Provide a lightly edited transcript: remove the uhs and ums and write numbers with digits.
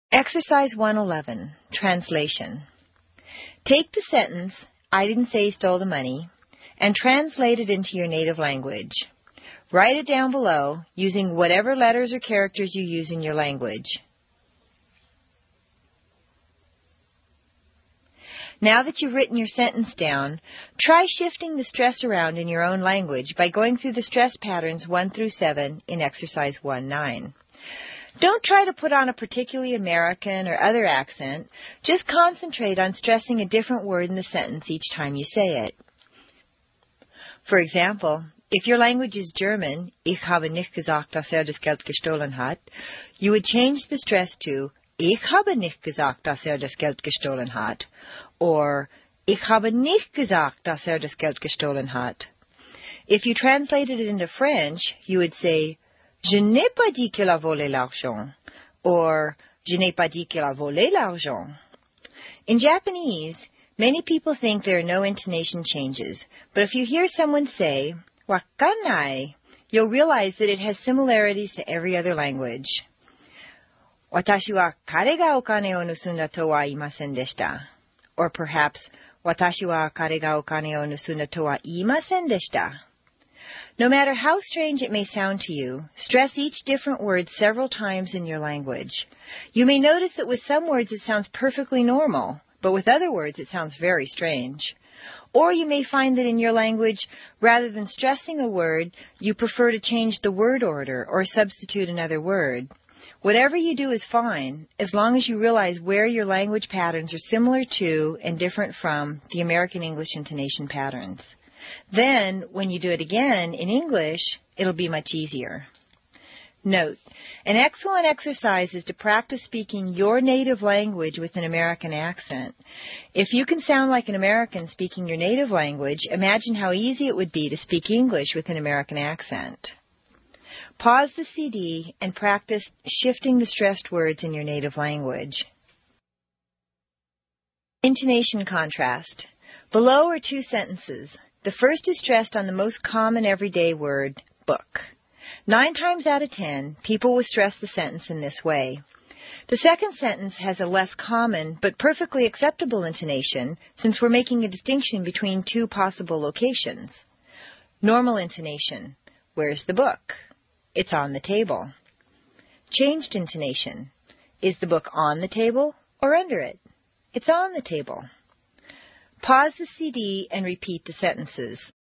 Exercise 111, Translation. Take the sentence, "I didn't say he stole the money," and translate it into your native language. Write it down below using whatever letters or characters you use in your language. Now that you've written your sentence down, try shifting the stress around in your own language by going through the stress patterns 1 through 7 in Exercise 1-9. Don't try to put on a particularly American or other accent. Just concentrate on stressing a different word in the sentence each time you say it. For example, if your language is German, "Ich habe nicht gesagt, dass das Geld gestohlen hat," you would change the stress to "Ich habe nicht gesagt, dass das Geld gestohlen hat," or "Ich habe nicht gesagt, dass das Geld gestohlen hat." If you translated it into French, you would say "Je n'ai pas dit qu'il a volé l'argent," or "Je n'ai pas dit qu'il a volé l'argent." In Japanese, many people think there are no intonation changes, but if you hear someone say "wakanai," you'll realize that it has similarities to every other language. "Watashi wa kare ga o kane o nusunda to wa imasen deshita." Or perhaps, "Watashi wa kare ga o kane o nusunda to wa imasen deshita." No matter how strange it may sound to you, stress each different word several times in your language. You may notice that with some words it sounds perfectly normal, but with other words it sounds very strange. Or you may find that in your language, rather than stressing a word, you prefer to change the word order or substitute another word. Whatever you do is fine, as long as you realize where your language patterns are similar to and different from the American English intonation patterns. Then, when you do it again in English, it'll be much easier. Note, an excellent exercise is to practice speaking your native language with an American accent. If you can sound like an American speaking your native language, imagine how easy it would be to speak English with an American accent. Pause the CD and practice shifting the stressed words in your native language. Intonation contrast. Below are 2 sentences. The first is stressed on the most common everyday word, book. 9 times out of 10, people will stress the sentence in this way. The second sentence has a less common but perfectly acceptable intonation since we're making a distinction between 2 possible locations. Normal intonation, "Where's the book?" "It's on the table." Changed intonation, "Is the book on the table or under it?" "It's on the table." Pause the CD and repeat the sentences.